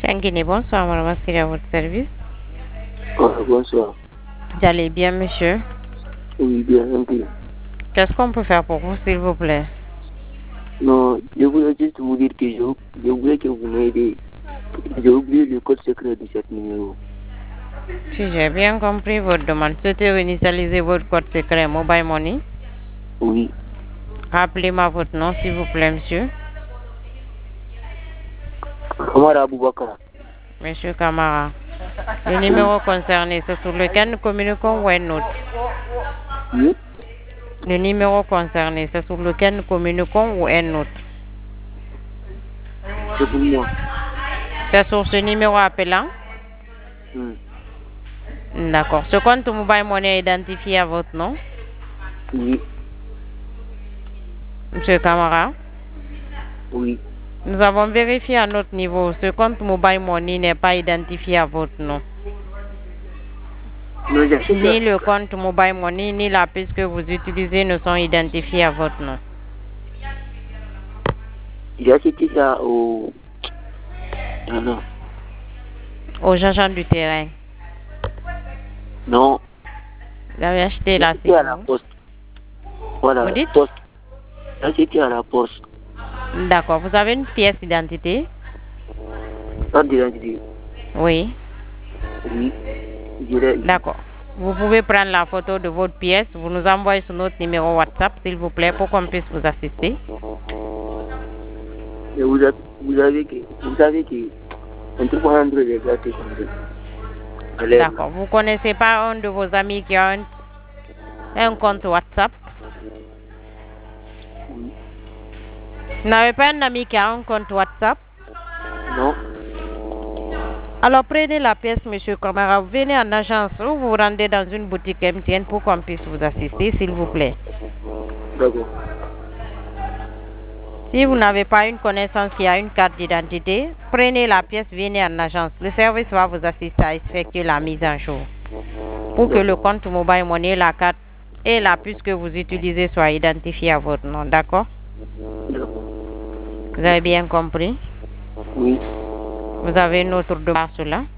Tanguy, bonsoir, madame Askeri à votre service. Bonsoir. Vous allez bien, monsieur? Oui, bien, tranquille. Qu'est-ce qu'on peut faire pour vous, s'il vous plaît? Non, je voulais juste vous dire que je voulais que vous m'aidez. J'ai oublié le code secret de cet numéro. Si j'ai bien compris votre demande, souhaitez réinitialiser votre code secret Mobile Money. Oui, Rappelez-moi votre nom, s'il vous plaît, monsieur. Omar Aboubakar. Monsieur Camara. Le numéro concerné, c'est sur lequel nous communiquons ou un autre? Oui, Le numéro concerné, c'est sur lequel nous communiquons ou un autre? c'est pour moi. C'est sur ce numéro appelant? Hmm. D'accord. Ce compte Mobile Money est identifié à votre nom? Oui, Monsieur Camara? oui. Nous avons vérifié à notre niveau. Ce compte Mobile Money n'est pas identifié à votre nom. Non, j'ai acheté Ni le compte Mobile Money, ni la puce que vous utilisez ne sont identifiés à votre nom. ça au... Non, non. Aux agents du terrain. Non, Vous avez acheté là, c'était à la poste. Voilà, Vous dites? poste. C'était à la poste. D'accord. Vous avez une pièce d'identité? Pas d'identité. Oui. Oui, je l'ai. D'accord. Vous pouvez prendre la photo de votre pièce. Vous nous envoyez sur notre numéro WhatsApp, s'il vous plaît, pour qu'on puisse vous assister. Et vous savez que on peut prendre les gars qui sont là. D'accord. Vous connaissez pas un de vos amis qui a un compte WhatsApp? Oui. Vous n'avez pas un ami qui a un compte WhatsApp? Non, Alors prenez la pièce, monsieur Camara. Vous venez en agence ou vous vous rendez dans une boutique MTN pour qu'on puisse vous assister, s'il vous plaît. d'accord. Si vous n'avez pas une connaissance qui a une carte d'identité, prenez la pièce, venez en agence. Le service va vous assister à effectuer la mise à jour pour que le compte Mobile Money, la carte et la puce que vous utilisez soient identifiés à votre nom. D'accord? Vous avez bien compris? Oui. Vous avez une autre demande sur cela?